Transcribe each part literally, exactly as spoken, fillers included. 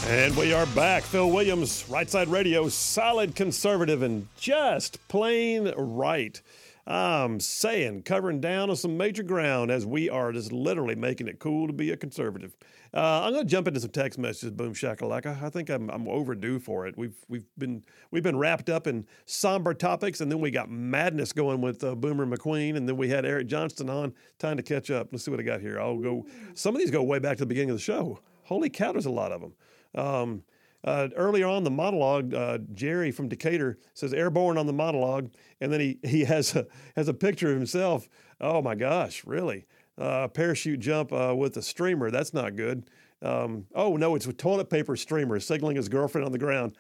And we are back. Phil Williams, Right Side Radio, solid conservative and just plain right. I'm saying covering down on some major ground as we are just literally making it cool to be a conservative. Uh, I'm going to jump into some text messages. Boom shakalaka. I think I'm, I'm overdue for it. We've we've been we've been wrapped up in somber topics, and then we got madness going with uh, Boomer McQueen, and then we had Eric Johnston on. Time to catch up. Let's see what I got here. I'll go. Some of these go way back to the beginning of the show. Holy cow, there's a lot of them. Um, uh, earlier on the monologue, uh, Jerry from Decatur says airborne on the monologue, and then he he has a has a picture of himself. Oh my gosh, really? Uh, parachute jump uh, with a streamer. That's not good. Um, oh no, it's with toilet paper streamer signaling his girlfriend on the ground.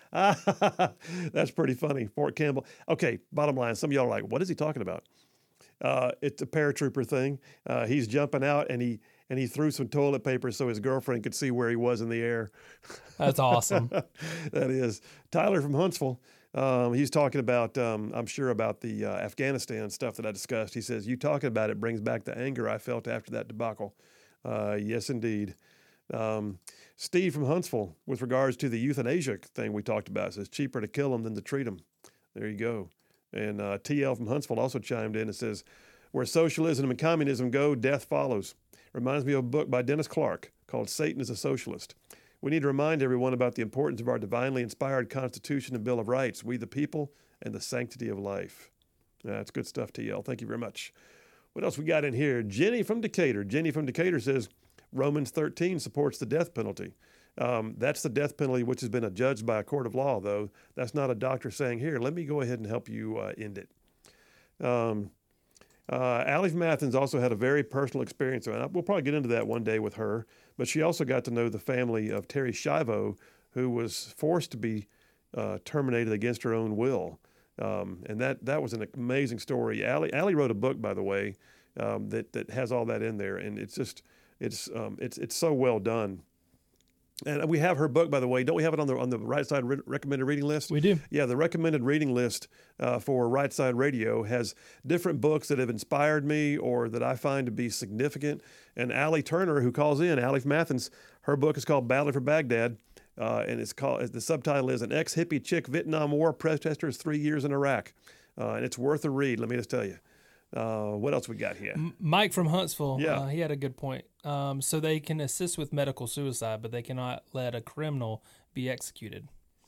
That's pretty funny. Fort Campbell. Okay, bottom line, some of y'all are like, what is he talking about? Uh, it's a paratrooper thing. Uh, he's jumping out and he and he threw some toilet paper so his girlfriend could see where he was in the air. That's awesome. That is. Tyler from Huntsville, um, he's talking about, um, I'm sure, about the uh, Afghanistan stuff that I discussed. He says, you talking about it brings back the anger I felt after that debacle. Uh, yes, indeed. Um, Steve from Huntsville, with regards to the euthanasia thing we talked about, says cheaper to kill them than to treat them. There you go. And uh, T L from Huntsville also chimed in and says, where socialism and communism go, death follows. Reminds me of a book by Dennis Clark called Satan is a Socialist. We need to remind everyone about the importance of our divinely inspired Constitution and Bill of Rights, we the people, and the sanctity of life. That's good stuff, T L. Thank you very much. What else we got in here? Jenny from Decatur. Jenny from Decatur says, Romans thirteen supports the death penalty. Um, that's the death penalty which has been adjudged by a court of law, though. That's not a doctor saying, here, let me go ahead and help you uh, end it. Um, uh, Allie from Athens also had a very personal experience. And we'll probably get into that one day with her. But she also got to know the family of Terry Schiavo, who was forced to be uh, terminated against her own will. Um, and that that was an amazing story. Allie, Allie wrote a book, by the way, um, that, that has all that in there. And it's just, it's um, it's it's so well done. And we have her book, by the way. Don't we have it on the on the Right Side re- recommended reading list? We do. Yeah, the recommended reading list uh, for Right Side Radio has different books that have inspired me or that I find to be significant. And Allie Turner, who calls in, Allie from Athens, her book is called Battle for Baghdad, uh, and it's called the subtitle is An Ex-Hippie Chick Vietnam War Protesters Three Years in Iraq, uh, and it's worth a read. Let me just tell you. Uh, what else we got here? M- Mike from Huntsville, Yeah. uh, he had a good point. Um, so they can assist with medical suicide, but they cannot let a criminal be executed.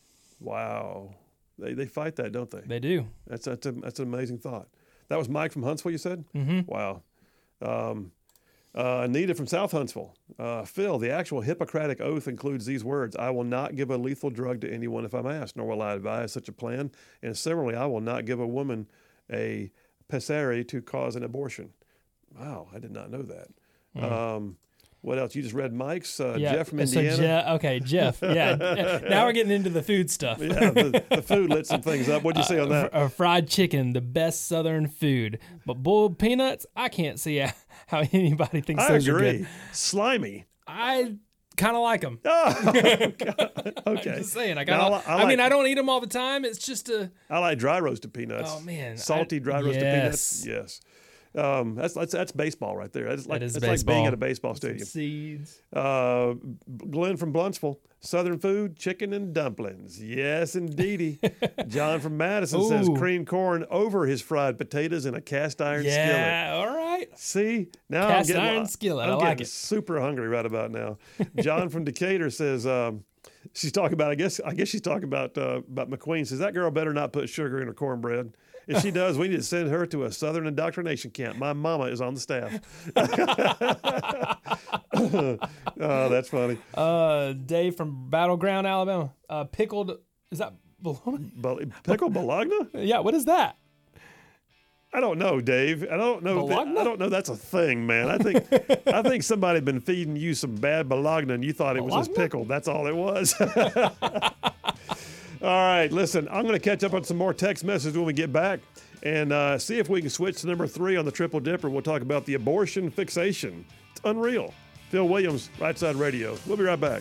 Wow. They they fight that, don't they? They do. That's that's, a, that's an amazing thought. That was Mike from Huntsville, you said? Mm-hmm. Wow. Um, uh, Anita from South Huntsville. Uh, Phil, the actual Hippocratic Oath includes these words, I will not give a lethal drug to anyone if I'm asked, nor will I advise such a plan. And similarly, I will not give a woman a pessary to cause an abortion. Wow, I did not know that. Mm. Um, what else? You just read Mike's, uh, yeah. Jeff from so Indiana. Je- okay, Jeff. Yeah. Now we're getting into the food stuff. Yeah, the, the food lit some things up. What'd you say on that? Uh, fried chicken, the best Southern food. But boiled peanuts, I can't see how, how anybody thinks I those agree. are good. Slimy. I kind of like them. Oh, okay. I'm just saying. I, Now, kinda, I li- I I, like- mean, I don't eat them all the time. It's just a... I like dry roasted peanuts. Oh, man. Salty I- dry roasted yes. peanuts. Yes. Um, that's, that's that's baseball right there. That's like, That is it's like being baseball. at a baseball stadium. Seeds. Uh, Glenn from Bluntsville, Southern food, chicken and dumplings. Yes, indeedy. John from Madison says Ooh. cream corn over his fried potatoes in a cast iron skillet. Yeah, all right. See, now Cast I'm getting, iron skillet. I'm I like getting it. super hungry right about now. John from Decatur says um, she's talking about. I guess I guess she's talking about uh, about McQueen. Says that girl better not put sugar in her cornbread. If she does, we need to send her to a Southern indoctrination camp. My mama is on the staff. Oh, that's funny. Uh, Dave from Battleground, Alabama. Uh, pickled, is that bologna? Bel- Pickle bologna? Yeah, what is that? I don't know, Dave. I don't know. That, Bologna? I don't know. That's a thing, man. I think I think somebody had been feeding you some bad bologna, and you thought it was just Bologna? pickled. That's all it was. All right, listen. I'm going to catch up on some more text messages when we get back, and uh, see if we can switch to number three on the Triple Dipper. We'll talk about the abortion fixation. It's unreal. Phil Williams, Right Side Radio. We'll be right back.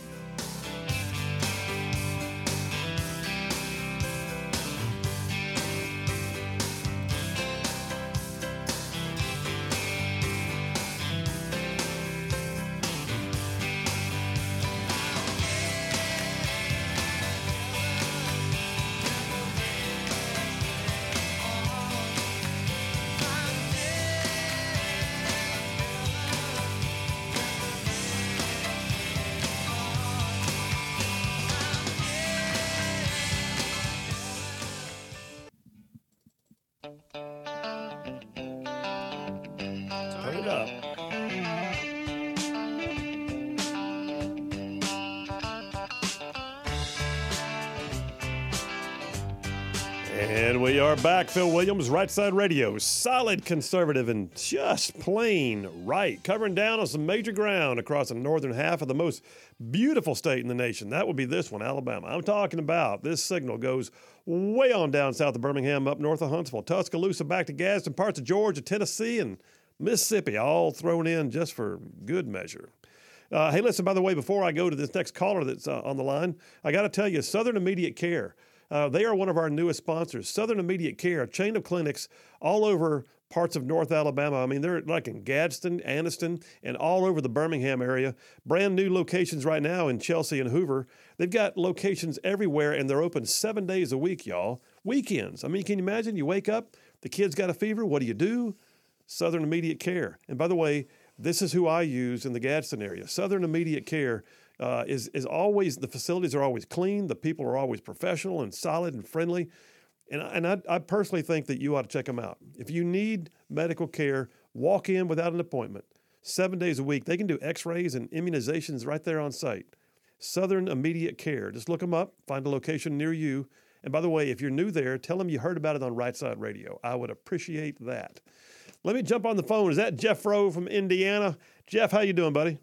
And we are back. Phil Williams, Right Side Radio. Solid conservative and just plain right. Covering down on some major ground across the northern half of the most beautiful state in the nation. That would be this one, Alabama. I'm talking about this signal goes way on down south of Birmingham, up north of Huntsville, Tuscaloosa, back to Gadsden, parts of Georgia, Tennessee, and Mississippi, all thrown in just for good measure. Uh, hey, listen, by the way, before I go to this next caller that's uh, on the line, I got to tell you, Southern Immediate Care. Uh, they are one of our newest sponsors. Southern Immediate Care, a chain of clinics all over parts of North Alabama. I mean, they're like in Gadsden, Anniston, and all over the Birmingham area. Brand new locations right now in Chelsea and Hoover. They've got locations everywhere, and they're open seven days a week, y'all. Weekends. I mean, can you imagine? You wake up, the kid's got a fever. What do you do? Southern Immediate Care. And by the way, this is who I use in the Gadsden area. Southern Immediate Care uh, is is always, the facilities are always clean. The people are always professional and solid and friendly. And, I, and I, I personally think that you ought to check them out. If you need medical care, walk in without an appointment. Seven days a week. They can do x-rays and immunizations right there on site. Southern Immediate Care. Just look them up, find a location near you. And by the way, if you're new there, tell them you heard about it on Right Side Radio. I would appreciate that. Let me jump on the phone. Is that Jeff Rowe from Indiana? Jeff, how you doing, buddy?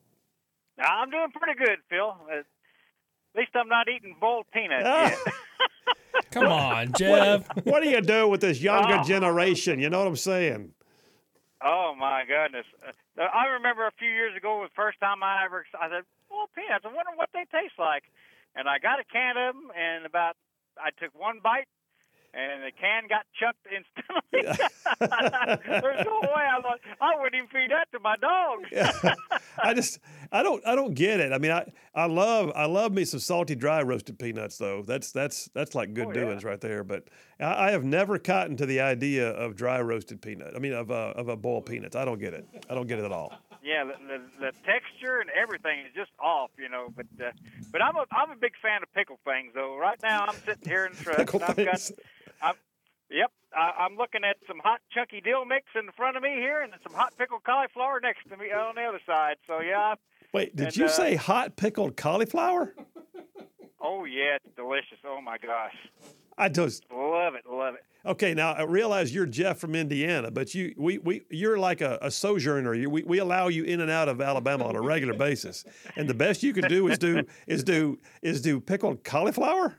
I'm doing pretty good, Phil. At least I'm not eating boiled peanuts Ah. yet. Come on, Jeff. What, what do you do with this younger Oh. generation? You know what I'm saying? Oh, my goodness. Uh, I remember a few years ago, the first time I ever, I said, boiled peanuts, I wonder what they taste like. And I got a can of them, and about, I took one bite, and the can got chucked instantly. There's no way I thought I wouldn't even feed that to my dogs. I just, I don't, I don't get it. I mean, I, I love, I love me some salty, dry roasted peanuts, though. That's, that's, that's like good Oh, doings yeah. right there. But I, I have never cotton to the idea of dry roasted peanut. I mean, of a, of a boiled peanuts. I don't get it. I don't get it at all. Yeah, the, the, the texture and everything is just off, you know. But uh, but I'm a I'm a big fan of pickle things, though. Right now, I'm sitting here in the truck. Pickle and I've things. got, I'm, yep, I, I'm looking at some hot chunky dill mix in front of me here, and some hot pickled cauliflower next to me on the other side. So yeah, Wait, did And, you uh, say hot pickled cauliflower? oh yeah, it's delicious. Oh my gosh, I just, love it, love it. okay, now I realize you're Jeff from Indiana, but you we, we you're like a, a sojourner. You, we, we allow you in and out of Alabama on a regular basis, and the best you can do is do is do is do pickled cauliflower.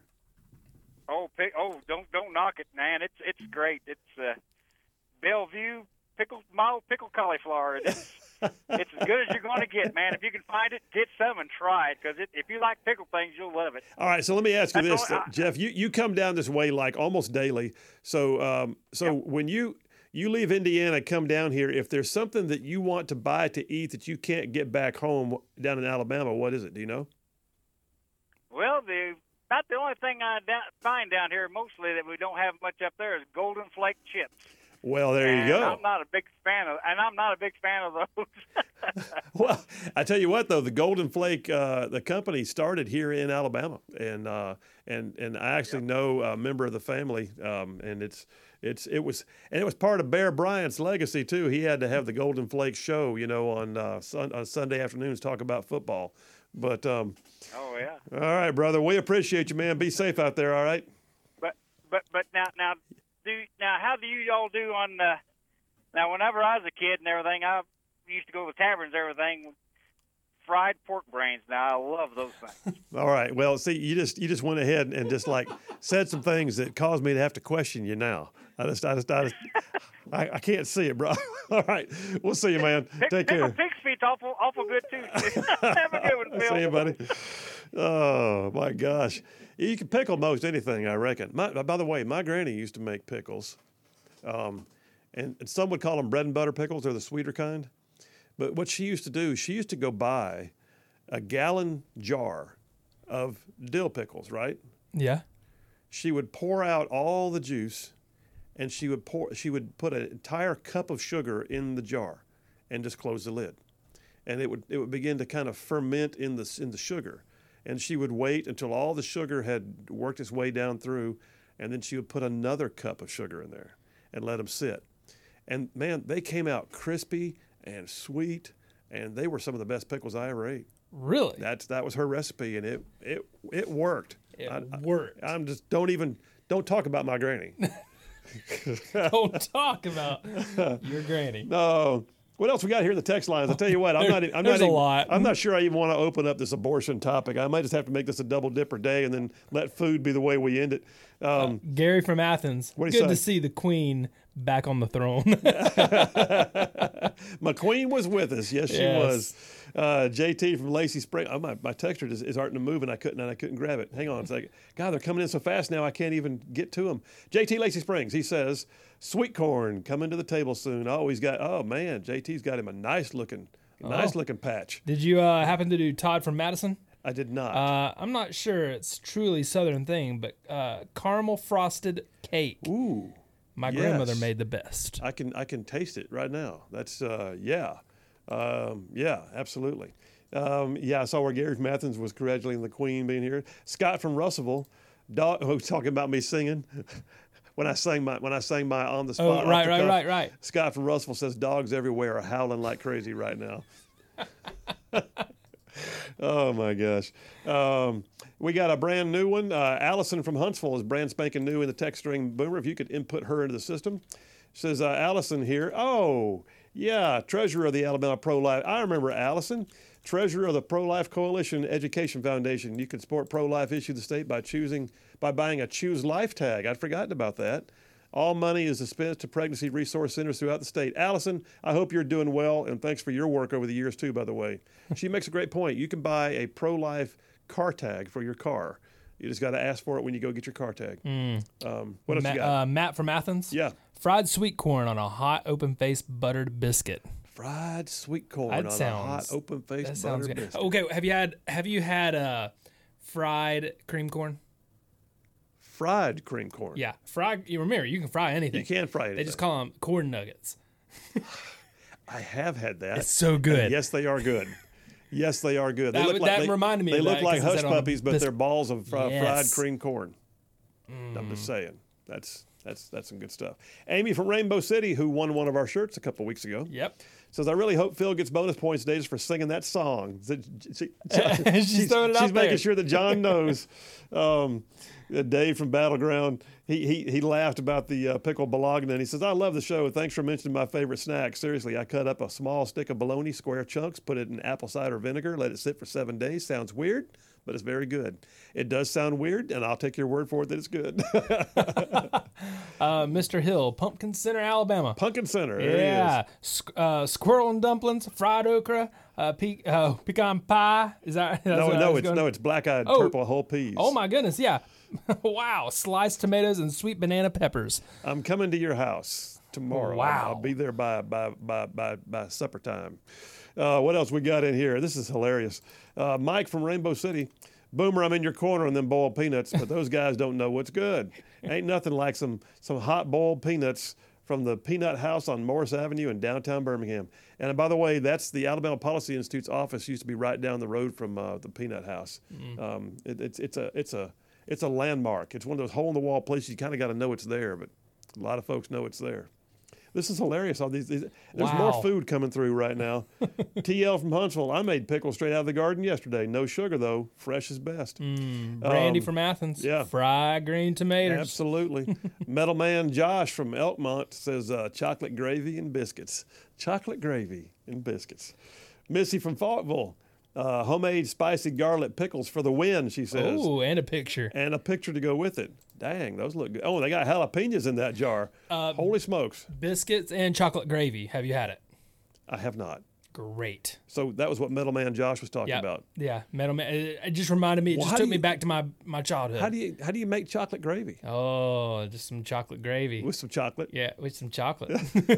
Oh, pick, oh, don't don't knock it, man. It's it's great. It's uh, Bellevue pickled mild pickled cauliflower. It's it's as good as you're going to get, man. If you can find it, get some and try it, because if you like pickled things, you'll love it. All right, so let me ask you That's this, all uh, I- Jeff. You, you come down this way like almost daily. So um, so when you you leave Indiana, come down here. If there's something that you want to buy to eat that you can't get back home down in Alabama, what is it? Do you know? Well, the about the only thing I da- find down here mostly that we don't have much up there is Golden Flake chips. Well, there you And go. I'm not a big fan of, and I'm not a big fan of those. Well, I tell you what, though, the Golden Flake, uh, the company started here in Alabama, and uh, and and I actually know a member of the family, um, and it's it's it was and it was part of Bear Bryant's legacy too. He had to have the Golden Flake show, you know, on uh, sun, on Sunday afternoons, talk about football. But um, Oh yeah. all right, brother, we appreciate you, man. Be safe out there. All right. But but but now now do now how do you all do on uh, now? Whenever I was a kid and everything, I used to go to the taverns and everything. Fried pork brains. Now I love those things. All right. Well, see, you just you just went ahead and just like said some things that caused me to have to question you now. I just I just I just I, I can't see it, bro. All right. We'll see you, man. Pick, Take pickle care. pig's feet's awful awful good too. Have a good one, Phil. See you, buddy. Oh my gosh. You can pickle most anything, I reckon. My, by the way, my granny used to make pickles. Um, and, and some would call them bread and butter pickles. They're the sweeter kind. But what she used to do, she used to go buy a gallon jar of dill pickles, right? Yeah. She would pour out all the juice, and she would pour. She would put an entire cup of sugar in the jar, and just close the lid, and it would it would begin to kind of ferment in the in the sugar, and she would wait until all the sugar had worked its way down through, and then she would put another cup of sugar in there, and let them sit, and man, they came out crispy and sweet, and they were some of the best pickles I ever ate. Really? That's that was her recipe, and it it it worked. It I- I- worked. I'm just don't even Don't talk about my granny. Don't talk about your granny. No. What else we got here in the text lines? I'll tell you what, I'm not. I'm There's not a even, lot. I'm not sure I even want to open up this abortion topic. I might just have to make this a double dipper day and then let food be the way we end it. Um, Gary from Athens. What'd he Good say? to see the Queen back on the throne. My queen was with us. Yes, she Yes. was. Uh, J T from Lacey Spring. Oh, my my texture is, is starting to move, and I couldn't and I couldn't grab it. Hang on a second. God, they're coming in so fast now. I can't even get to them. J T Lacey Springs. He says, "Sweet corn coming to the table soon." Oh, he's got. Oh man, J T's got him a nice looking, nice Oh. looking patch. Did you uh, happen to do Todd from Madison? I did not. Uh, I'm not sure it's truly Southern thing, but uh, caramel frosted cake. Ooh, My yes. grandmother made the best. I can I can taste it right now. That's uh, yeah, um, yeah, absolutely. Um, yeah, I saw where Gary from Athens was congratulating the Queen being here. Scott from Russellville, dog, who was talking about me singing when I sang my when I sang my on the spot. Oh, off right, the right, cuff. right, right. Scott from Russellville says dogs everywhere are howling like crazy right now. Oh my gosh. Um, we got a brand new one. Uh, Allison from Huntsville is brand spanking new in the text string. Boomer, if you could input her into the system. Says uh, Allison here. Oh, yeah, treasurer of the Alabama Pro-Life. I remember Allison, treasurer of the Pro-Life Coalition Education Foundation. You can support pro-life issue the state by choosing by buying a Choose Life tag. I'd forgotten about that. All money is dispensed to pregnancy resource centers throughout the state. Allison, I hope you're doing well, and thanks for your work over the years, too, by the way. She makes a great point. You can buy a pro-life car tag for your car. You just got to ask for it when you go get your car tag. Um, what else Ma- you got? uh, Matt from Athens. Yeah. Fried sweet corn on a hot, open-faced buttered biscuit. Fried sweet corn That on sounds- a hot, open-faced That sounds butter good. biscuit. Okay, have you had have you had uh, fried cream corn? Fried cream corn. Yeah, fried. You remember you can fry anything. You can fry it. They just call them corn nuggets. I have had that. It's so good. And yes, they are good. Yes, they are good. They That look would- like that they, reminded me They of look that like 'cause it hush said on the puppies, but bis- they're balls of fr- fried Yes. cream corn. I'm just saying. That's that's that's some good stuff. Amy from Rainbow City, who won one of our shirts a couple weeks ago, Yep. says, "I really hope Phil gets bonus points today just for singing that song." She- she- She's throwing it she's out making there. sure that John knows. Um, uh, Dave from Battleground, he he he laughed about the uh, pickle bologna, and he says, "I love the show. Thanks for mentioning my favorite snack. Seriously, I cut up a small stick of bologna, square chunks, put it in apple cider vinegar, let it sit for seven days. Sounds weird, but it's very good. It does sound weird, and I'll take your word for it that it's good." Uh, Mister Hill, Pumpkin Center, Alabama. Pumpkin Center. There he Yeah, is. Squ- uh, squirrel and dumplings, fried okra, uh, pe- uh, pecan pie. Is that? That's No, what I no, was it's going- no, it's black-eyed Oh. purple whole peas. Oh my goodness, yeah. Wow, sliced tomatoes and sweet banana peppers. I'm coming to your house tomorrow. Wow. I'll, I'll be there by by by by, by supper time. Uh, what else we got in here? This is hilarious. Uh, Mike from Rainbow City. Boomer, I'm in your corner on them boiled peanuts, but those guys don't know what's good. Ain't nothing like some some hot boiled peanuts from the Peanut House on Morris Avenue in downtown Birmingham. And by the way, that's the Alabama Policy Institute's office. Used to be right down the road from uh, the Peanut House. Um, it, it's it's a it's a it's a landmark. It's one of those hole in the wall places you kind of got to know it's there, but a lot of folks know it's there. This is hilarious. All these, these there's Wow. more food coming through right now. T L from Huntsville. I made pickles straight out of the garden yesterday. No sugar though. Fresh is best. Randy Um, from Athens, yeah. fried green tomatoes. Absolutely. Metal Man Josh from Elkmont says uh, chocolate gravy and biscuits. Chocolate gravy and biscuits. Missy from Faultville. Uh, homemade spicy garlic pickles for the win, she says. Oh, and a picture. And a picture to go with it. Dang, those look good. Oh, they got jalapenos in that jar. Uh, Holy smokes. Biscuits and chocolate gravy. Have you had it? I have not. Great. So that was what Metal Man Josh was talking Yeah. about. Yeah. Metal Man. It it just reminded me. It Well, just how do took me you- back to my, my childhood. How do you how do you make chocolate gravy? Oh, just some chocolate gravy. With some chocolate? Yeah, with some chocolate.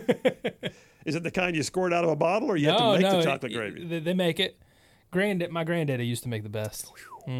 Is it the kind you squirt out of a bottle, or you have no, to make no, the chocolate it- gravy? They, they make it. Granddad, my granddaddy used to make the best.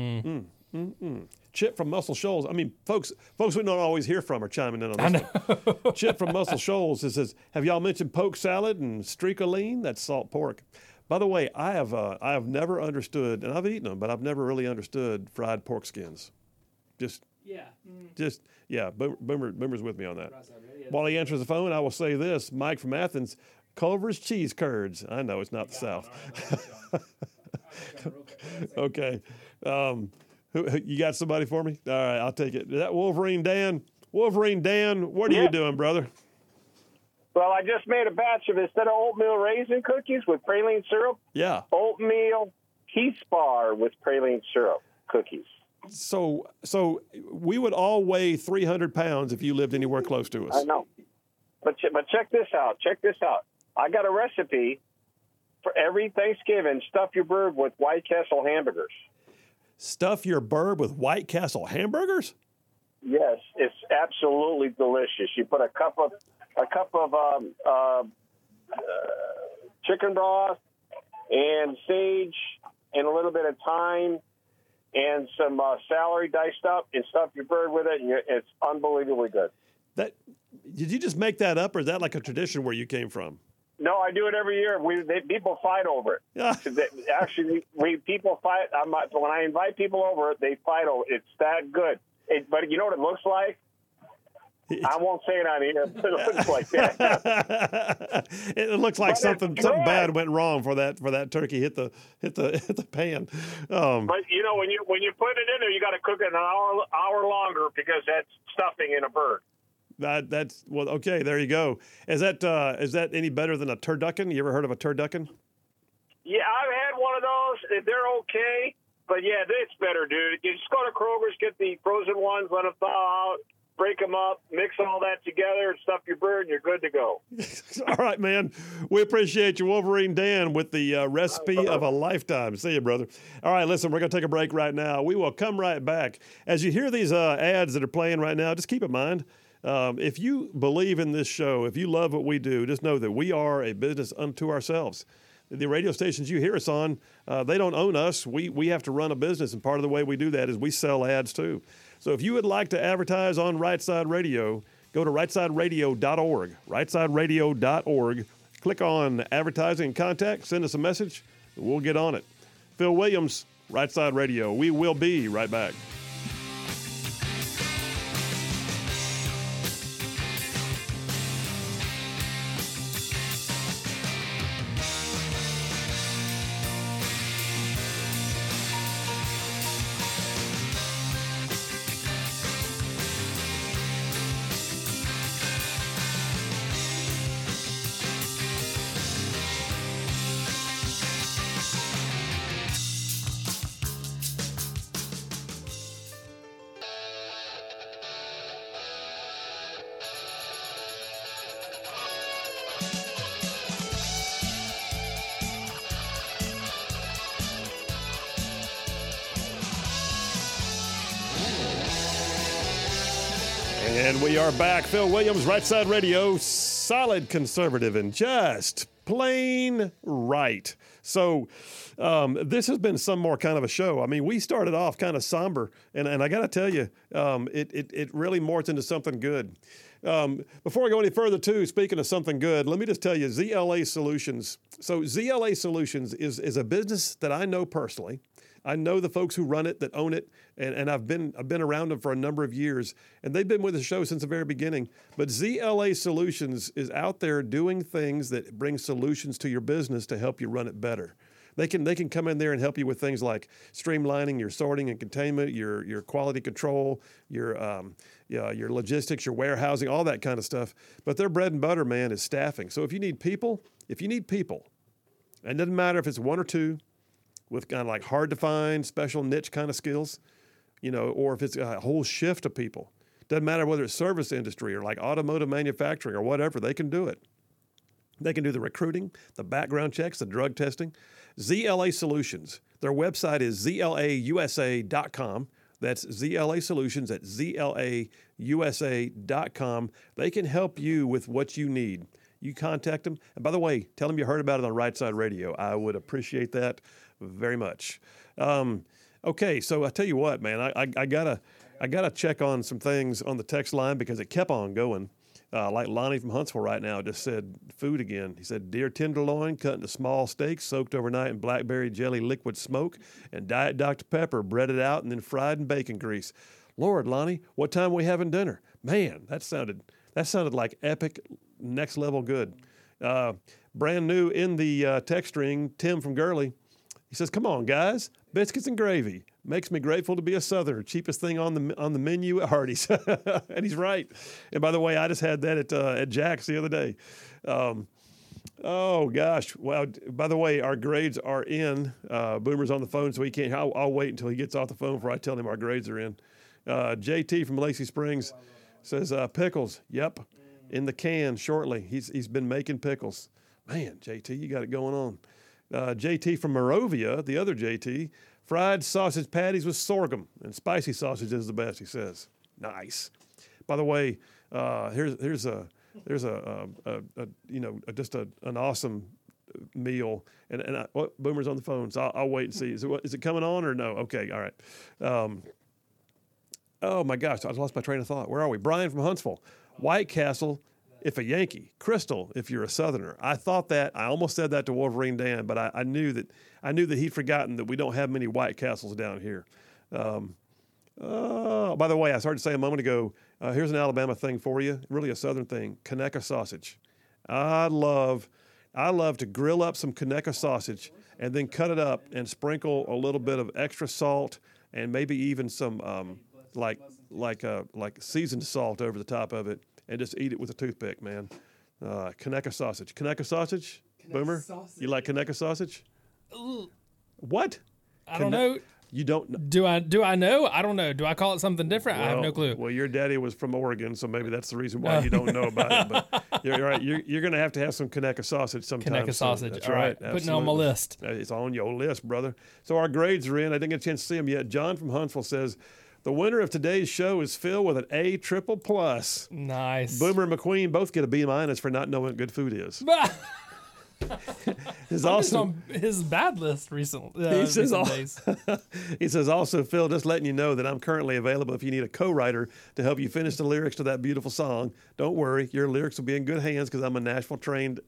Chip from Muscle Shoals. I mean, folks, folks we don't always hear from are chiming in on this one. Chip from Muscle Shoals it says, "Have y'all mentioned poke salad and streakoline? That's salt pork." By the way, I have uh, I have never understood, and I've eaten them, but I've never really understood fried pork skins. Just, Yeah. just yeah. Boomer, Boomer, Boomer's with me on that. While he answers the phone, I will say this: Mike from Athens, Culver's cheese curds. I know it's not the South. Okay. Um, Who, who, you got somebody for me? All right, I'll take it. Is that Wolverine Dan? Wolverine Dan, what are Yeah. you doing, brother? Well, I just made a batch of, instead of oatmeal raisin cookies with praline syrup, Yeah. oatmeal Keith bar with praline syrup cookies. So, so we would all weigh three hundred pounds if you lived anywhere close to us. I know. But, ch- but check this out. Check this out. I got a recipe for every Thanksgiving. Stuff your bird with White Castle hamburgers. Stuff your bird with White Castle hamburgers? Yes, it's absolutely delicious. You put a cup of a cup of um, uh, uh, chicken broth and sage and a little bit of thyme and some uh, celery diced up and stuff your bird with it, and you, it's unbelievably good. That did you just make that up, or is that like a tradition where you came from? No, I do it every year. We they, people fight over it. Yeah. They, actually, we people fight. I'm not, when I invite people over, they fight over it. It's that good. It, but you know what it looks like? I won't say it on here. But it looks like that. It looks like But something it's something good. bad went wrong for that for that turkey hit the hit the hit the pan. Um, But you know, when you when you put it in there, you got to cook it an hour hour longer because that's stuffing in a bird. that that's well, okay. There you go. Is that uh, is that any better than a turducken? You ever heard of a turducken? Yeah, I've had one of those. They're okay, but yeah, it's better, dude. You just go to Kroger's, get the frozen ones, let them thaw out, break them up, mix all that together, and stuff your bird, and you're good to go. All right, man. We appreciate you, Wolverine Dan, with the uh, recipe of a lifetime. See you, brother. All right, listen, we're going to take a break right now. We will come right back. As you hear these uh, ads that are playing right now, just keep in mind, um, if you believe in this show, if you love what we do, just know that we are a business unto ourselves. The radio stations you hear us on, uh, they don't own us. We we have to run a business, and part of the way we do that is we sell ads too. So if you would like to advertise on Right Side Radio, go to right side radio dot org, right side radio dot org. Click on Advertising and Contact, send us a message, and we'll get on it. Phil Williams, Right Side Radio. We will be right back. And we are back. Phil Williams, Right Side Radio, solid conservative and just plain right. So um, this has been some more kind of a show. I mean, we started off kind of somber, and, and I got to tell you, um, it, it, it really morphs into something good. Um, before I go any further, too, speaking of something good, let me just tell you, Z L A Solutions. So Z L A Solutions is, is a business that I know personally. I know the folks who run it, that own it, and, and I've been I've been around them for a number of years, and they've been with the show since the very beginning. But Z L A Solutions is out there doing things that bring solutions to your business to help you run it better. They can they can come in there and help you with things like streamlining your sorting and containment, your your quality control, your um, yeah, your logistics, your warehousing, all that kind of stuff. But their bread and butter, man, is staffing. So if you need people, if you need people, and it doesn't matter if it's one or two, with kind of like hard to find, special niche kind of skills, you know, or if it's a whole shift of people. Doesn't matter whether it's service industry or like automotive manufacturing or whatever, they can do it. They can do the recruiting, the background checks, the drug testing. Z L A Solutions. Their website is Z L A U S A dot com. That's Z L A Solutions at Z L A U S A dot com. They can help you with what you need. You contact them. And by the way, tell them you heard about it on Right Side Radio. I would appreciate that very much. Um, okay, so I tell you what, man, I, I, I gotta I gotta check on some things on the text line because it kept on going. Uh, like Lonnie from Huntsville right now just said food again. He said deer tenderloin cut into small steaks, soaked overnight in blackberry jelly liquid smoke, and Diet Doctor Pepper breaded out and then fried in bacon grease. Lord, Lonnie, what time are we having dinner? Man, that sounded that sounded like epic, next level good. Uh, brand new in the uh, text string, Tim from Gurley. He says, come on, guys, biscuits and gravy, Makes me grateful to be a Southerner. Cheapest thing on the on the menu at Hardee's. And he's right. And by the way, I just had that at uh, at Jack's the other day. Um, oh, gosh. Well, by the way, our grades are in. Uh, Boomer's on the phone, so he can't. I'll, I'll wait until he gets off the phone before I tell him our grades are in. Uh, J T from Lacey Springs says, uh, pickles. Yep. In the can shortly. He's He's been making pickles. Man, J T, you got it going on. Uh, J T from Morovia, the other J T, fried sausage patties with sorghum and spicy sausage is the best, he says. Nice. By the way, uh, here's here's a there's a, a, a, a you know a, just a, an awesome meal. And and I, well, Boomer's on the phone, so I'll, I'll wait and see. Is it is it coming on or no? Okay, all right. Um, oh my gosh, I lost my train of thought. Where are we? Brian from Huntsville, White Castle. If a Yankee, Crystal, if you're a Southerner. I thought that, I almost said that to Wolverine Dan, but I, I knew that I knew that he'd forgotten that we don't have many White Castles down here. Um, uh, by the way, I started to say a moment ago, uh, here's an Alabama thing for you, really a Southern thing, Conecuh sausage. I love, I love to grill up some Conecuh sausage and then cut it up and sprinkle a little bit of extra salt and maybe even some um, like like uh, like seasoned salt over the top of it. And just eat it with a toothpick, man. Uh, Conecuh sausage. Conecuh sausage? Conecuh Boomer? Sausage. You like Conecuh sausage? Ooh. What? I don't know. You don't know? Do I Do I know? I don't know. Do I call it something different? Well, I have no clue. Well, your daddy was from Oregon, so maybe that's the reason why you don't know about it. But you're right. You're, you're going to have to have some Conecuh sausage sometime. Conecuh sausage. That's all right. right. Putting it on my list. It's on your list, brother. So our grades are in. I didn't get a chance to see them yet. John from Huntsville says, the winner of today's show is Phil with an A triple plus. Nice. Boomer and McQueen both get a B minus for not knowing what good food is. His I'm also just on his bad list recently. Uh, he says, recent al- days. he says also, Phil, just letting you know that I'm currently available if you need a co-writer to help you finish the lyrics to that beautiful song. Don't worry, your lyrics will be in good hands because I'm a Nashville trained.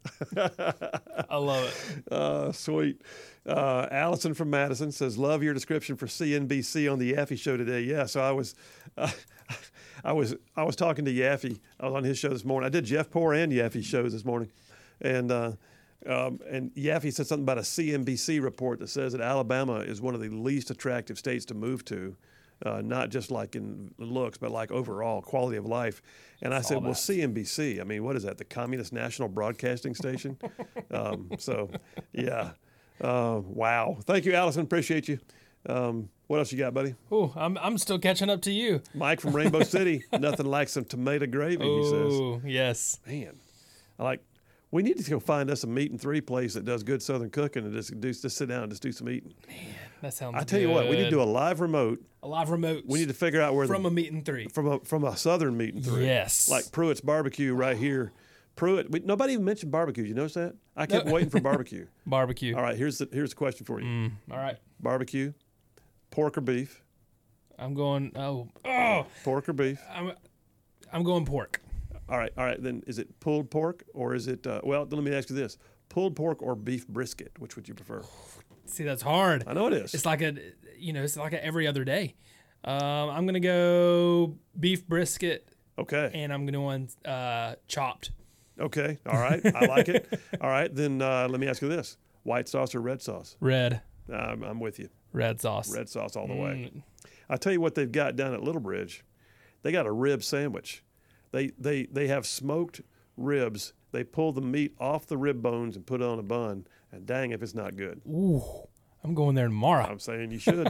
I love it. Uh, sweet. Uh, Allison from Madison says, love your description for C N B C on the Yaffe show today. Yeah, so I was, uh, I was, I was talking to Yaffe. I was on his show this morning. I did Jeff Poor and Yaffe shows this morning, and uh, um, and Yaffe said something about a C N B C report that says that Alabama is one of the least attractive states to move to. Uh, not just like in looks, but like overall quality of life. And I said, well, C N B C, I mean, what is that, the Communist National Broadcasting Station? um, so, yeah. Uh, wow. Thank you, Allison. Appreciate you. Um, what else you got, buddy? Oh, I'm I'm still catching up to you. Mike from Rainbow City. Nothing like some tomato gravy, he says. Oh, yes. Man, I like, we need to go find us a meat and three place that does good Southern cooking and just, do, just sit down and just do some eating. Man, that sounds I tell good. you what, we need to do a live remote. A live remote. We need to figure out where from the, a meat and three. From a, from a Southern meat and three. Yes. Like Pruitt's Barbecue right here. Pruitt, we, nobody even mentioned barbecue. You notice that? I kept No. waiting for barbecue. Barbecue. All right, here's the here's the question for you. Mm, all right. Barbecue, pork or beef? I'm going, oh, oh. Pork or beef? I'm, I'm going pork. All right, all right. Then is it pulled pork or is it, uh, well, let me ask you this. Pulled pork or beef brisket? Which would you prefer? See, that's hard. I know it is. It's like a, you know, it's like a every other day. Um, I'm going to go beef brisket. Okay. And I'm going to go uh, chopped. Okay. All right. I like it. All right. Then uh, let me ask you this. White sauce or red sauce? Red. I'm, I'm with you. Red sauce. Red sauce all the way. Mm. I tell you what they've got down at Little Bridge. They got a rib sandwich. They they they have smoked ribs. They pull the meat off the rib bones and put it on a bun. And dang if it's not good. Ooh, I'm going there tomorrow. I'm saying you should.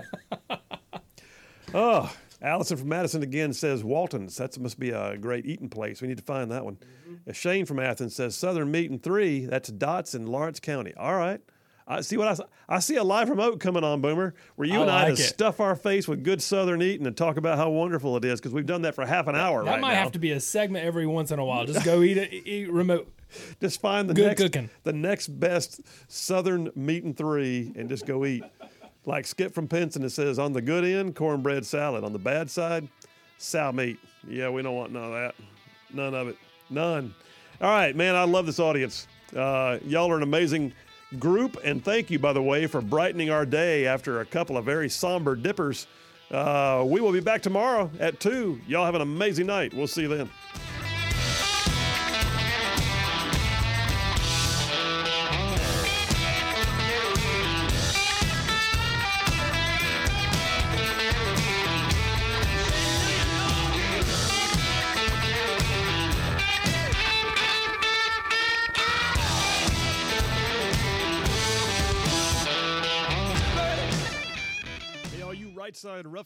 Oh, Allison from Madison again says Walton's. That must be a great eating place. We need to find that one. Mm-hmm. Shane from Athens says Southern Meat and Three. That's Dots in Lawrence County. All right. I see what I I see a live remote coming on, Boomer, where you I and I like just it. stuff our face with good Southern eating and talk about how wonderful it is because we've done that for half an hour that right might now. have to be a segment every once in a while. Just go eat a eat remote. Just find the Good next cooking. the next best Southern Meat and Three and just go eat. Like Skip from Pinson, it says, on the good end, cornbread salad. On the bad side, sow meat. Yeah, we don't want none of that. None of it. None. All right, man, I love this audience. Uh, y'all are an amazing group, and thank you, by the way, for brightening our day after a couple of very somber dippers. Uh, we will be back tomorrow at two. Y'all have an amazing night. We'll see you then. Hey, all you right side rough